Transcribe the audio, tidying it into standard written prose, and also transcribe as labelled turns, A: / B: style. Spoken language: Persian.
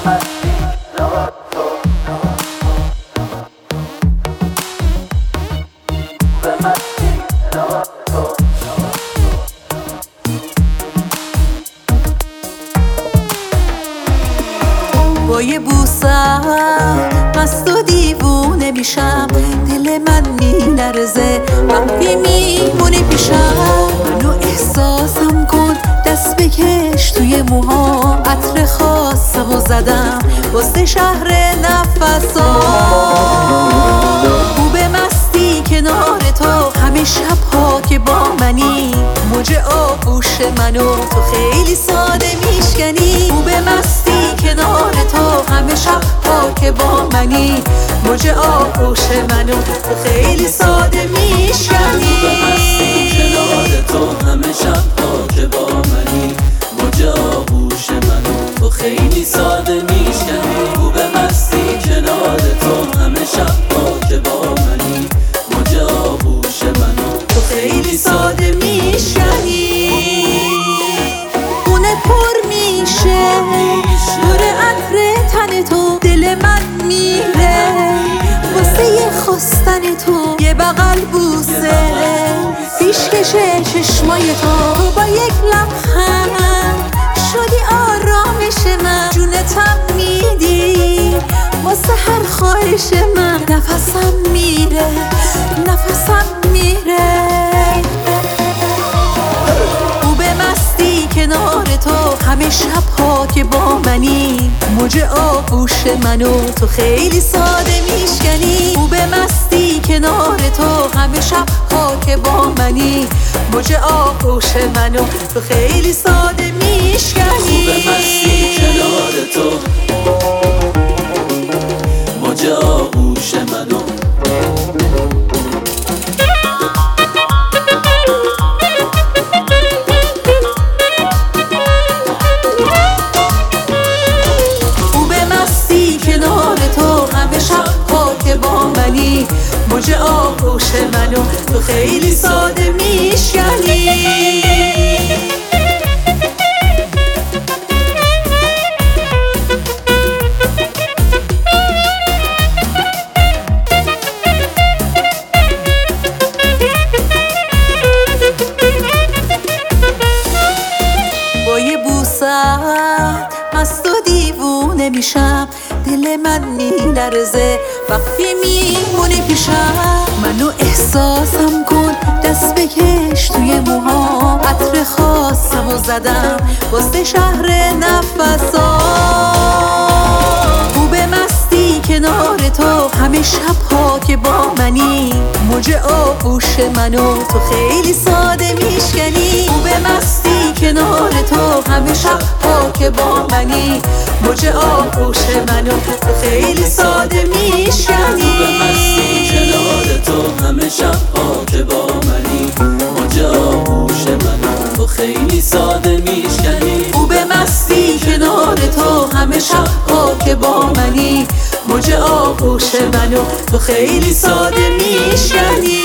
A: با یه بوسم مست و دیوونه میشم، دل من میلرزه وقتی میمونی پیشم. منو احساسم کن، دست بکش توی موهام، عطر خاصم و زدم واسه شهر نفسام. خوب مستی کنار تو، همه شبها که با منی، موج آغوش منو تو خیلی ساده میشکنی. خوب مستی کنار تو، همه شبها که با منی، موج آغوش منو تو خیلی ساده میشکنی.
B: خوب مستی کنار تو، همه شبها که با منی، موج آغوش منو تو خیلی ساده میشکنی. خوب مستی کنار تو، همه شبها که با منی، موج آغوش منو
A: تو خیلی ساده میشکنی. خونه پر میشه دور عطر تن تو، دل من میره واسه یه خواستن تو. یه بغل بوسه پیشکش چشمای تو، با یک لبخند شدی آرامش من. جونتم میدی واسه هر خواهش من، نفسم میره نفسم میره. خوب مستی کنار تو، همه شبها که با منی، موج آغوش منو تو خیلی ساده میشکنی. خوب مستی کنار تو، همه شبها که با منی، موج آغوش منو تو خیلی ساده میشکنی.
B: خوب مستی کنار تو، موج آغوش منو
A: موج آغوش منو تو خیلی ساده میشکنی. با یه بوسم مست و دیوونه میشم، دل من میلرزه وقتی میمونی پیشم. منو احساسم کن، دست بکش توی موهام، عطر خاصم و زدم واسه شهر نفسام. خوب مستی کنار تو، همه شبها که با منی، موج آغوش منو تو خیلی ساده میشکنی. خوب مستی کنار تو، همه شبها که با منی، موج آغوش منو تو خیلی ساده میشکنی.
B: خوب مستی کنار تو، همه شبها که با منی، موج آغوش منو تو خیلی ساده میشکنی.
A: خوب مستی کنار تو، همه شبها که با منی، موج آغوش منو تو خیلی ساده میشکنی.